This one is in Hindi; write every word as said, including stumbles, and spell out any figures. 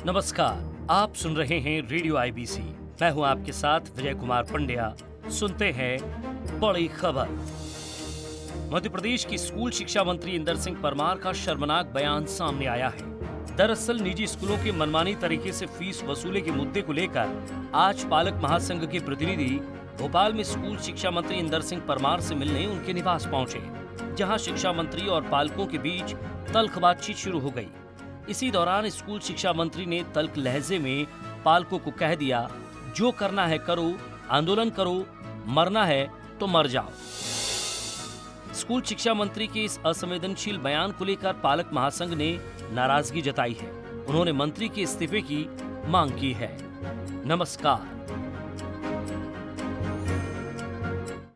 नमस्कार, आप सुन रहे हैं रेडियो आई बी सी। मैं हूं आपके साथ विजय कुमार पंड्या। सुनते हैं बड़ी खबर। मध्य प्रदेश की स्कूल शिक्षा मंत्री इंदर सिंह परमार का शर्मनाक बयान सामने आया है। दरअसल निजी स्कूलों के मनमानी तरीके से फीस वसूले के मुद्दे को लेकर आज पालक महासंघ के प्रतिनिधि भोपाल में स्कूल शिक्षा मंत्री इंदर सिंह परमार से मिलने उनके निवास पहुंचे, जहां शिक्षा मंत्री और पालकों के बीच तल्ख बातचीत शुरू हो गई। इसी दौरान स्कूल शिक्षा मंत्री ने तल्ख लहजे में पालकों को कह दिया, जो करना है करो, आंदोलन करो, मरना है तो मर जाओ। स्कूल शिक्षा मंत्री के इस असंवेदनशील बयान को लेकर पालक महासंघ ने नाराजगी जताई है। उन्होंने मंत्री के इस्तीफे की मांग की है। नमस्कार,